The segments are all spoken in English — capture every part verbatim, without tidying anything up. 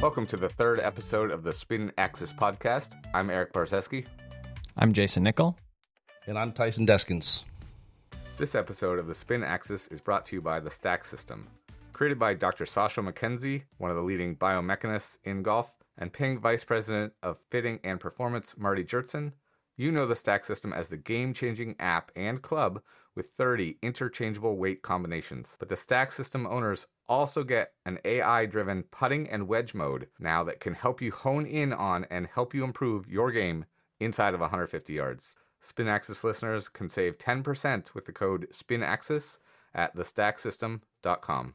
Welcome to the third episode of the Spin Axis podcast. I'm Eric Barseski. I'm Jason Nickel. And I'm Tyson Deskins. This episode of the Spin Axis is brought to you by the Stack System. Created by Doctor Sasha McKenzie, one of the leading biomechanists in golf, and Ping Vice President of Fitting and Performance, Marty Jertson, you know the Stack System as the game-changing app and club with thirty interchangeable weight combinations. But the Stack System owners also get an A I-driven putting and wedge mode now that can help you hone in on and help you improve your game inside of one hundred fifty yards. Spin Axis listeners can save ten percent with the code SPINAXIS at the stack system dot com.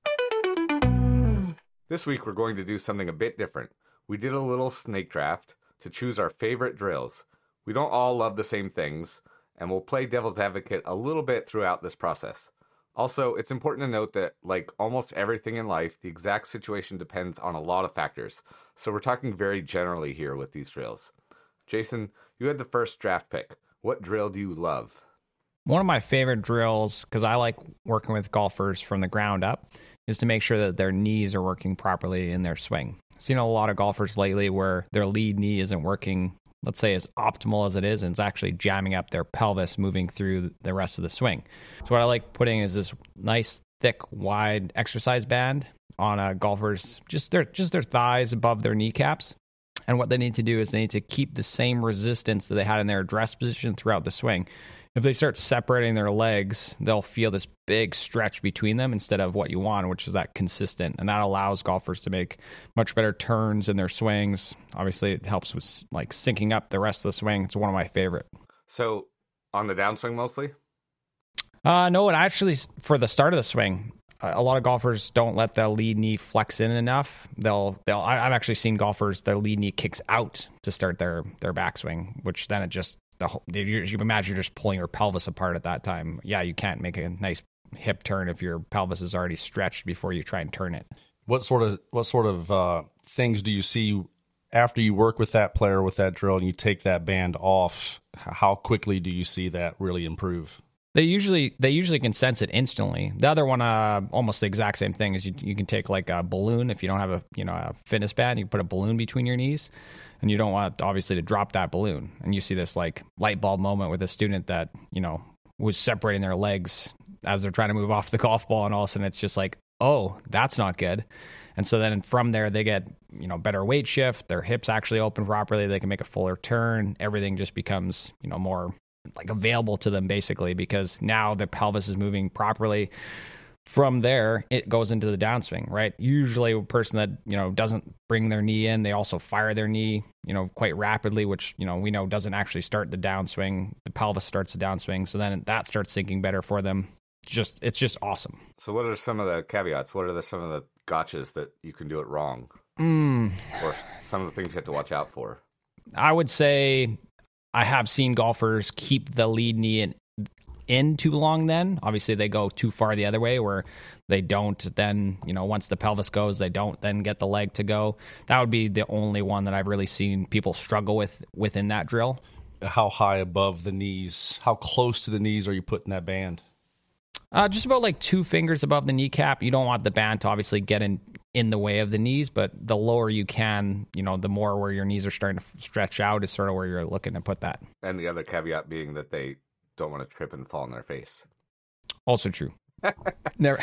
This week we're going to do something a bit different. We did a little snake draft to choose our favorite drills. We don't all love the same things, and we'll play devil's advocate a little bit throughout this process. Also, it's important to note that, like almost everything in life, the exact situation depends on a lot of factors. So we're talking very generally here with these drills. Jason, you had the first draft pick. What drill do you love? One of my favorite drills, because I like working with golfers from the ground up, is to make sure that their knees are working properly in their swing. I've seen a lot of golfers lately where their lead knee isn't working, let's say, as optimal as it is, and it's actually jamming up their pelvis moving through the rest of the swing. So what I like putting is this nice, thick, wide exercise band on a golfer's, just their, just their thighs above their kneecaps. And what they need to do is they need to keep the same resistance that they had in their address position throughout the swing. If they start separating their legs, they'll feel this big stretch between them instead of what you want, which is that consistent. And that allows golfers to make much better turns in their swings. Obviously, it helps with like syncing up the rest of the swing. It's one of my favorite. So, on the downswing mostly? Uh, no, it actually, for the start of the swing, a lot of golfers don't let the lead knee flex in enough. They'll, they'll. I've actually seen golfers, their lead knee kicks out to start their, their backswing, which then it just, the whole, you, you imagine you're just pulling your pelvis apart at that time. Yeah, you can't make a nice hip turn if your pelvis is already stretched before you try and turn it. What sort of what sort of uh, things do you see after you work with that player with that drill and you take that band off? How quickly do you see that really improve? They usually they usually can sense it instantly. The other one, uh, almost the exact same thing, is you you can take like a balloon. If you don't have a you know a fitness band, you put a balloon between your knees, and you don't want obviously to drop that balloon. And you see this like light bulb moment with a student that you know was separating their legs as they're trying to move off the golf ball, and all of a sudden it's just like, oh, that's not good. And so then from there they get you know better weight shift. Their hips actually open properly. They can make a fuller turn. Everything just becomes you know more like available to them basically, because now the pelvis is moving properly. From there, it goes into the downswing, right? Usually a person that, you know, doesn't bring their knee in, they also fire their knee, you know, quite rapidly, which, you know, we know doesn't actually start the downswing. The pelvis starts the downswing. So then that starts sinking better for them. Just, it's just awesome. So what are some of the caveats? What are the, some of the gotchas that you can do it wrong? Mm. Or some of the things you have to watch out for? I would say I have seen golfers keep the lead knee in, in too long then. Obviously, they go too far the other way where they don't then, you know, once the pelvis goes, they don't then get the leg to go. That would be the only one that I've really seen people struggle with within that drill. How high above the knees? How close to the knees are you putting that band? Uh, just about like two fingers above the kneecap. You don't want the band to obviously get in, in the way of the knees, but the lower you can, you know, the more where your knees are starting to stretch out is sort of where you're looking to put that. And the other caveat being that they don't want to trip and fall on their face. Also true. Never.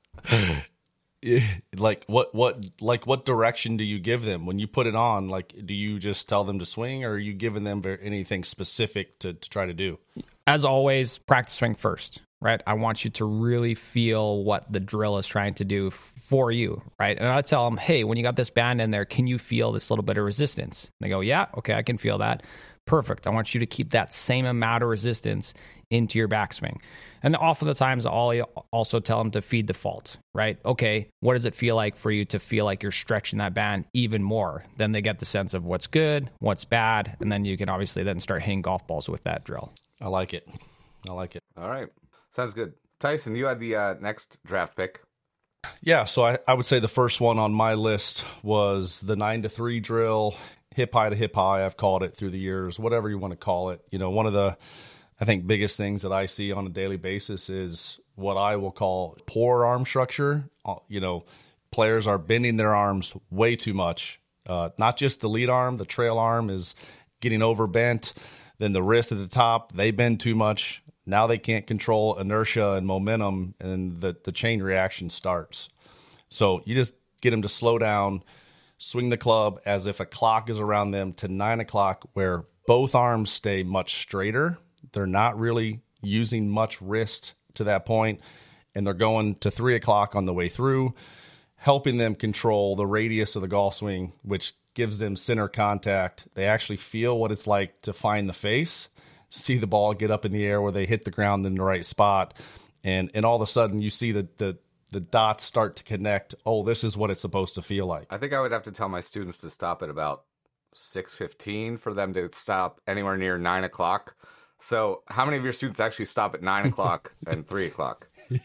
Like what, what, like what direction do you give them when you put it on? Like, do you just tell them to swing, or are you giving them anything specific to, to try to do? As always, practice swing first, right? I want you to really feel what the drill is trying to do for you, right? And I tell them, hey, when you got this band in there, can you feel this little bit of resistance? And they go, yeah, okay, I can feel that. Perfect. I want you to keep that same amount of resistance into your backswing. And often the times I'll also tell them to feed the fault, right? Okay, what does it feel like for you to feel like you're stretching that band even more? Then they get the sense of what's good, what's bad, and then you can obviously then start hitting golf balls with that drill. I like it. I like it. All right. Sounds good. Tyson, you had the uh, next draft pick. Yeah, so I, I would say the first one on my list was the nine to three drill, hip high to hip high. I've called it through the years, whatever you want to call it. You know, one of the, I think, biggest things that I see on a daily basis is what I will call poor arm structure. Uh, You know, players are bending their arms way too much. Uh, not just the lead arm, the trail arm is getting overbent. Then the wrist at the top, they bend too much. Now they can't control inertia and momentum, and the, the chain reaction starts. So you just get them to slow down, swing the club as if a clock is around them to nine o'clock, where both arms stay much straighter. They're not really using much wrist to that point, and they're going to three o'clock on the way through, helping them control the radius of the golf swing, which gives them center contact. They actually feel what it's like to find the face, see the ball get up in the air where they hit the ground in the right spot, and and all of a sudden you see the the the dots start to connect. Oh, this is what it's supposed to feel like. I think I would have to tell my students to stop at about six fifteen for them to stop anywhere near nine o'clock. So how many of your students actually stop at nine o'clock and three o'clock?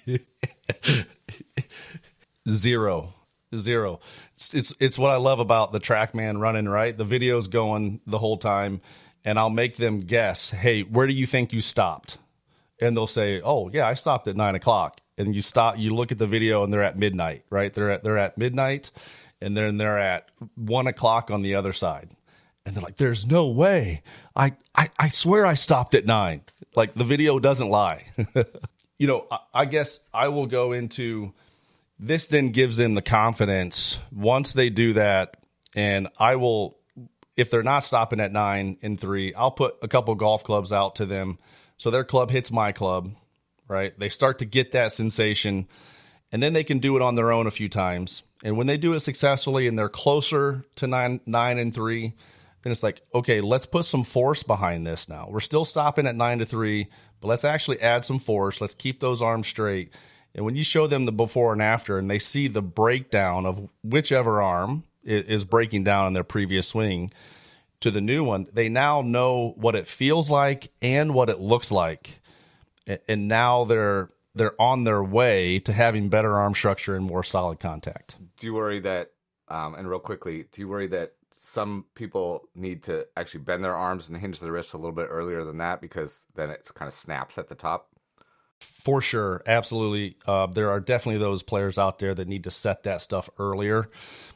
Zero. Zero. It's, it's it's what I love about the TrackMan running, right? The video's going the whole time, and I'll make them guess, hey, where do you think you stopped? And they'll say, oh, yeah, I stopped at nine o'clock. And you stop, you look at the video, and they're at midnight, right? They're at they're at midnight, and then they're at one o'clock on the other side. And they're like, there's no way. I, I, I swear I stopped at nine. Like, the video doesn't lie. You know, I, I guess I will go into, this then gives them the confidence once they do that. And I will, if they're not stopping at nine and three, I'll put a couple golf clubs out to them. So their club hits my club, right? They start to get that sensation, and then they can do it on their own a few times. And when they do it successfully and they're closer to nine, nine and three, then it's like, okay, let's put some force behind this now. We're still stopping at nine to three, but let's actually add some force. Let's keep those arms straight. And when you show them the before and after, and they see the breakdown of whichever arm is breaking down in their previous swing to the new one, they now know what it feels like and what it looks like. And now they're they're on their way to having better arm structure and more solid contact. Do you worry that, um, and real quickly, do you worry that some people need to actually bend their arms and hinge their wrists a little bit earlier than that, because then it kind of snaps at the top? For sure. Absolutely. Uh, there are definitely those players out there that need to set that stuff earlier.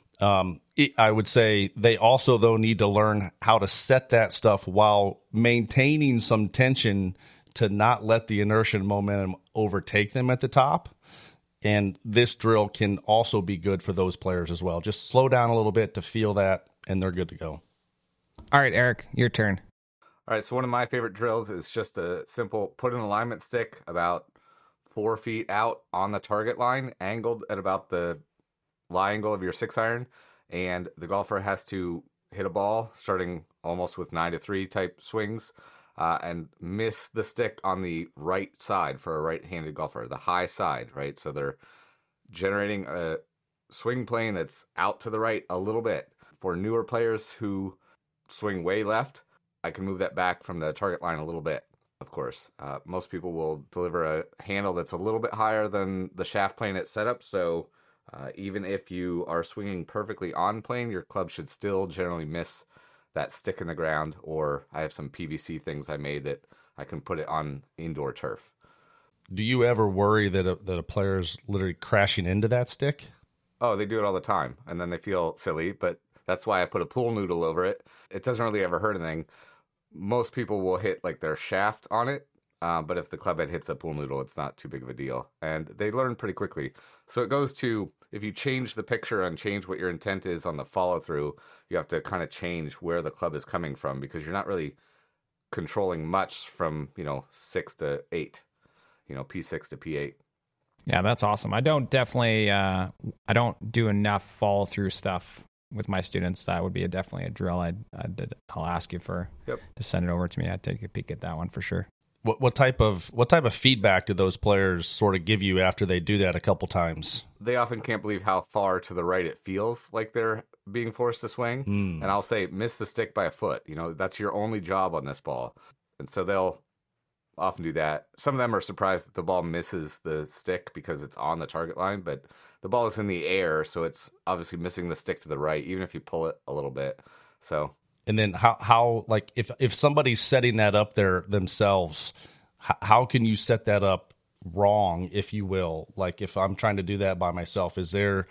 Um, it, I would say they also, though, need to learn how to set that stuff while maintaining some tension to not let the inertia and momentum overtake them at the top. And this drill can also be good for those players as well. Just slow down a little bit to feel that, and they're good to go. All right, Eric, your turn. All right, so one of my favorite drills is just a simple put an alignment stick about four feet out on the target line, angled at about the lie angle of your six iron, and the golfer has to hit a ball starting almost with nine to three type swings, uh, and miss the stick on the right side for a right-handed golfer, the high side, right? So they're generating a swing plane that's out to the right a little bit. For newer players who swing way left, I can move that back from the target line a little bit, of course. Uh, most people will deliver a handle that's a little bit higher than the shaft plane it's set up, so uh, even if you are swinging perfectly on plane, your club should still generally miss that stick in the ground, or I have some P V C things I made that I can put it on indoor turf. Do you ever worry that a, that a player is literally crashing into that stick? Oh, they do it all the time, and then they feel silly, but that's why I put a pool noodle over it. It doesn't really ever hurt anything. Most people will hit like their shaft on it, uh, but if the club head hits a pool noodle, it's not too big of a deal. And they learn pretty quickly. So it goes to, if you change the picture and change what your intent is on the follow through, you have to kind of change where the club is coming from, because you're not really controlling much from, you know, six to eight, you know, P six to P eight. Yeah, that's awesome. I don't definitely, uh, I don't do enough follow through stuff with my students. That would be a, definitely a drill. I'd, I'd, I'll ask you for yep. to send it over to me. I'd take a peek at that one for sure. What what type of what type of feedback do those players sort of give you after they do that a couple times? They often can't believe how far to the right it feels like they're being forced to swing. Mm. And I'll say, miss the stick by a foot. You know, that's your only job on this ball. And so they'll often do that. Some of them are surprised that the ball misses the stick because it's on the target line, but the ball is in the air, so it's obviously missing the stick to the right, even if you pull it a little bit. So, and then how how like if if somebody's setting that up there themselves, how, how can you set that up wrong, if you will? Like if I'm trying to do that by myself, is there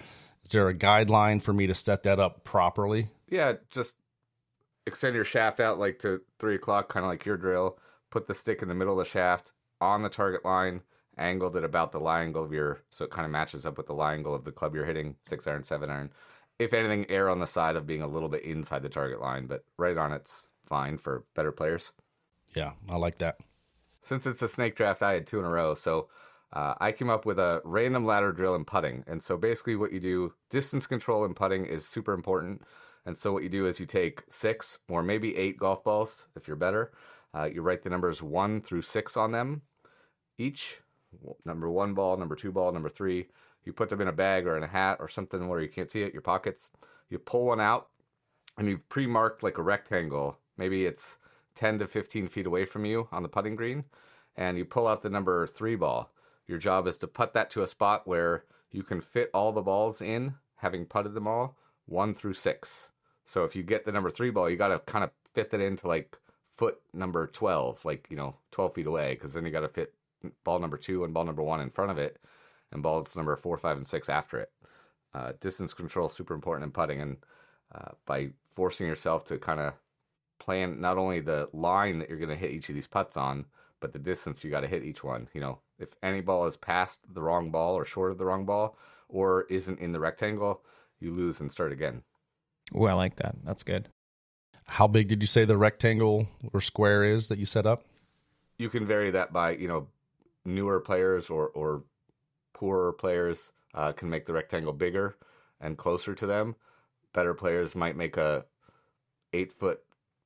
Is there a guideline for me to set that up properly? Yeah, just extend your shaft out like to three o'clock, kind of like your drill. Put the stick in the middle of the shaft on the target line, angled at about the lie angle of your, so it kind of matches up with the lie angle of the club you're hitting, six iron, seven iron. If anything, err on the side of being a little bit inside the target line, but right on it's fine for better players. Yeah, I like that. Since it's a snake draft, I had two in a row, so uh, I came up with a random ladder drill in putting. And so basically what you do, distance control in putting is super important. And so what you do is you take six or maybe eight golf balls, if you're better. Uh, you write the numbers one through six on them each. Number one ball, number two ball, number three. You put them in a bag or in a hat or something where you can't see it, your pockets. You pull one out, and you've pre-marked like a rectangle. Maybe it's ten to fifteen feet away from you on the putting green. And you pull out the number three ball. Your job is to putt that to a spot where you can fit all the balls in, having putted them all, one through six. So if you get the number three ball, you got to kind of fit it into like foot number twelve, like, you know, twelve feet away, because then you got to fit ball number two and ball number one in front of it, and balls number four, five, and six after it. Uh, distance control is super important in putting, and uh, by forcing yourself to kind of plan not only the line that you're going to hit each of these putts on, but the distance you got to hit each one. You know, if any ball is past the wrong ball or short of the wrong ball or isn't in the rectangle, you lose and start again. Oh, I like that. That's good. How big did you say the rectangle or square is that you set up? You can vary that by, you know, newer players or, or poorer players uh, can make the rectangle bigger and closer to them. Better players might make a eight foot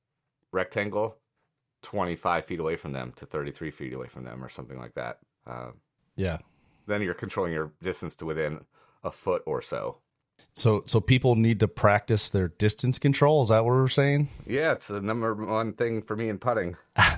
rectangle twenty-five feet away from them to thirty-three feet away from them or something like that. Uh, yeah. Then you're controlling your distance to within a foot or so. So so people need to practice their distance control. Is that what we're saying? Yeah, it's the number one thing for me in putting.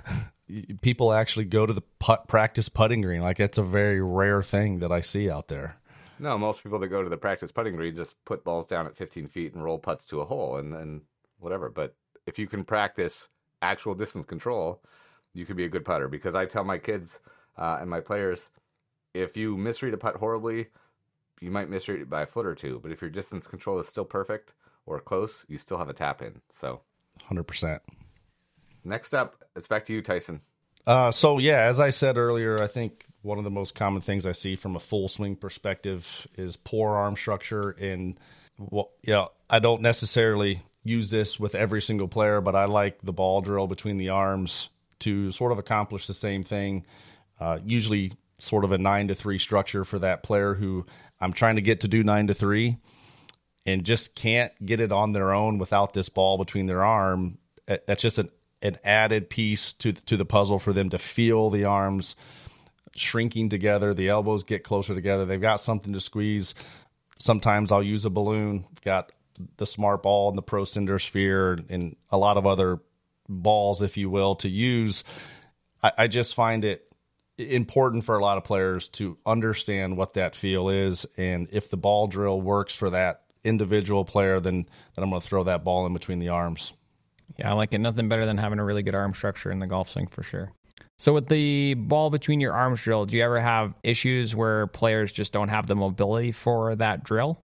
People actually go to the putt practice putting green. Like, it's a very rare thing that I see out there. No, most people that go to the practice putting green just put balls down at fifteen feet and roll putts to a hole and then whatever. But if you can practice actual distance control, you can be a good putter. Because I tell my kids uh, and my players, if you misread a putt horribly, you might misread it by a foot or two. But if your distance control is still perfect or close, you still have a tap in. So, one hundred percent. Next up, it's back to you, Tyson. Uh, so, yeah, as I said earlier, I think one of the most common things I see from a full swing perspective is poor arm structure. And, well, yeah, I don't necessarily use this with every single player, but I like the ball drill between the arms to sort of accomplish the same thing. Uh, usually sort of a nine to three structure for that player who I'm trying to get to do nine to three and just can't get it on their own without this ball between their arm. That's just an, an added piece to, to the puzzle for them to feel the arms shrinking together. The elbows get closer together. They've got something to squeeze. Sometimes I'll use a balloon. Got the Smart Ball and the Pro Cinder Sphere and a lot of other balls, if you will, to use. I, I just find it important for a lot of players to understand what that feel is. And if the ball drill works for that individual player, then, then I'm going to throw that ball in between the arms. Yeah, I like it. Nothing better than having a really good arm structure in the golf swing for sure. So with the ball between your arms drill, do you ever have issues where players just don't have the mobility for that drill?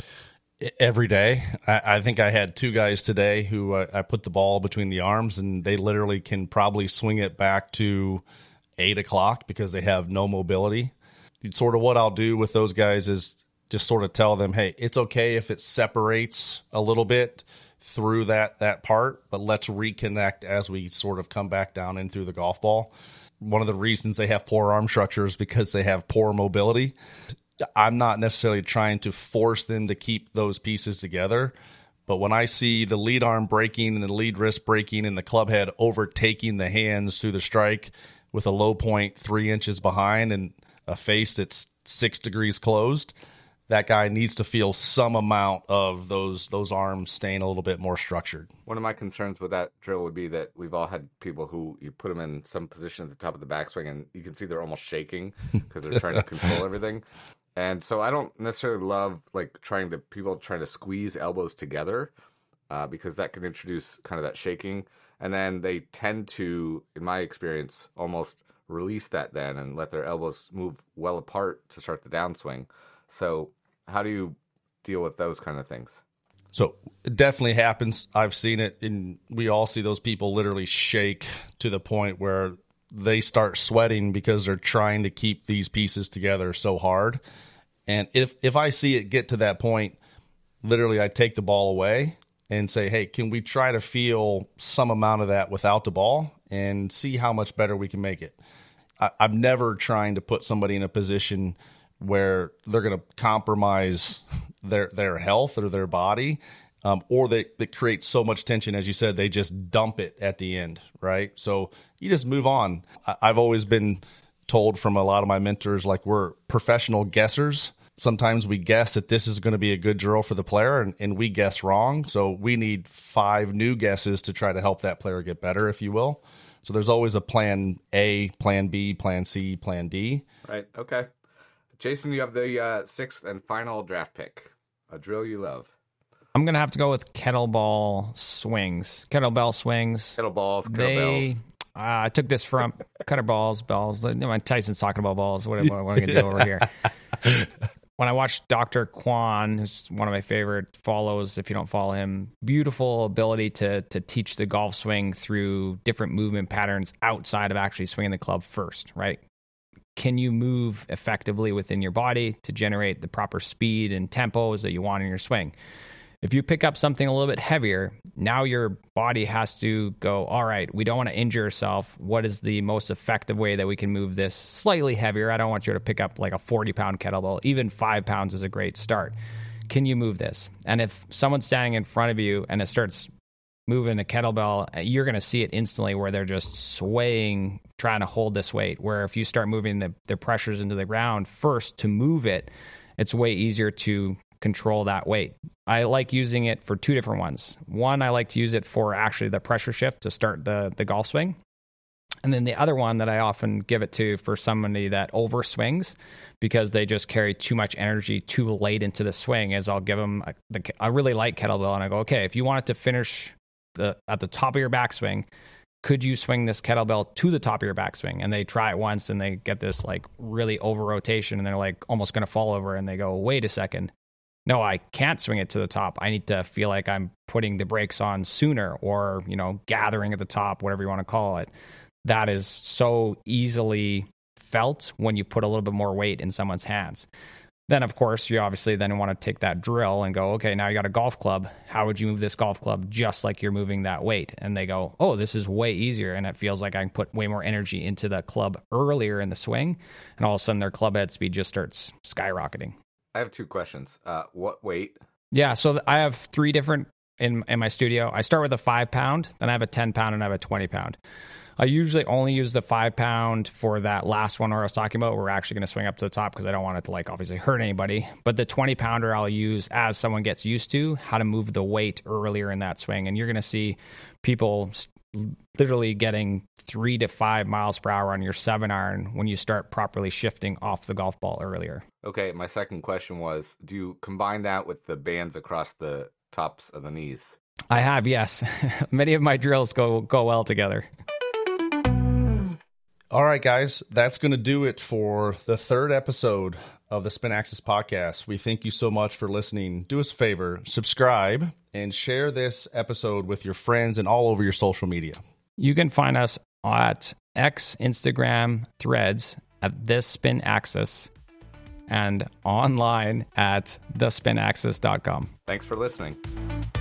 Every day. I, I think I had two guys today who uh, I put the ball between the arms, and they literally can probably swing it back to eight o'clock because they have no mobility. Sort of what I'll do with those guys is just sort of tell them, hey, it's okay if it separates a little bit through that that part, but let's reconnect as we sort of come back down in through the golf ball. One of the reasons they have poor arm structure is because they have poor mobility. I'm not necessarily trying to force them to keep those pieces together, but when I see the lead arm breaking and the lead wrist breaking and the club head overtaking the hands through the strike with a low point three inches behind and a face that's six degrees closed, that guy needs to feel some amount of those those arms staying a little bit more structured. One of my concerns with that drill would be that we've all had people who you put them in some position at the top of the backswing and you can see they're almost shaking because they're trying to control everything. And so I don't necessarily love like trying to people trying to squeeze elbows together uh, because that can introduce kind of that shaking. And then they tend to, in my experience, almost release that then and let their elbows move well apart to start the downswing. So how do you deal with those kind of things? So it definitely happens. I've seen it, and we all see those people literally shake to the point where they start sweating because they're trying to keep these pieces together so hard. And if if I see it get to that point, literally I take the ball away and say, hey, can we try to feel some amount of that without the ball and see how much better we can make it? I, I'm never trying to put somebody in a position where they're going to compromise their their health or their body, um, or they, they create so much tension, as you said, they just dump it at the end, right? So you just move on. I, I've always been told from a lot of my mentors, like, we're professional guessers. Sometimes we guess that this is going to be a good drill for the player, and, and we guess wrong. So we need five new guesses to try to help that player get better, if you will. So there's always a plan A, plan B, plan C, plan D. Right. Okay. Jason, you have the uh, sixth and final draft pick, a drill you love. I'm going to have to go with kettlebell swings. Kettlebell swings. Kettlebells, kettlebells. They, uh, I took this from cutter balls, balls. You know, Tyson's talking about balls. What, what, what am I going to do over here? When I watched Doctor Kwan, who's one of my favorite follows, if you don't follow him, beautiful ability to to teach the golf swing through different movement patterns outside of actually swinging the club first, right? Can you move effectively within your body to generate the proper speed and tempos that you want in your swing? If you pick up something a little bit heavier, now your body has to go, all right, we don't want to injure yourself. What is the most effective way that we can move this slightly heavier? I don't want you to pick up like a forty-pound kettlebell. Even five pounds is a great start. Can you move this? And if someone's standing in front of you and it starts moving a kettlebell, you're going to see it instantly where they're just swaying, trying to hold this weight. Where if you start moving the, the pressures into the ground first to move it, it's way easier to control that weight. I like using it for two different ones. One, I like to use it for actually the pressure shift to start the, the golf swing. And then the other one that I often give it to for somebody that over swings because they just carry too much energy too late into the swing is I'll give them a, the, a really light kettlebell and I go, okay, if you want it to finish the, at the top of your backswing, could you swing this kettlebell to the top of your backswing? And they try it once and they get this like really over rotation and they're like almost going to fall over and they go, wait a second. No, I can't swing it to the top. I need to feel like I'm putting the brakes on sooner or, you know, gathering at the top, whatever you want to call it. That is so easily felt when you put a little bit more weight in someone's hands. Then, of course, you obviously then want to take that drill and go, okay, now you got a golf club. How would you move this golf club just like you're moving that weight? And they go, oh, this is way easier. And it feels like I can put way more energy into the club earlier in the swing. And all of a sudden their club head speed just starts skyrocketing. I have two questions. Uh, what weight? Yeah, so I have three different in in my studio. I start with a five pound, then I have a ten pound, and I have a twenty pound. I usually only use the five pound for that last one where I was talking about. We're actually going to swing up to the top because I don't want it to like obviously hurt anybody. But the twenty pounder I'll use as someone gets used to how to move the weight earlier in that swing. And you're going to see people literally getting three to five miles per hour on your seven iron when you start properly shifting off the golf ball earlier. Okay, my second question was, do you combine that with the bands across the tops of the knees? I have, yes. Many of my drills go go well together. All right, guys, that's going to do it for the third episode of the Spin Axis podcast. We thank you so much for listening. Do us a favor, subscribe, and share this episode with your friends and all over your social media. You can find us at X, Instagram, Threads at This Spin Axis, and online at the spin axis dot com. Thanks for listening.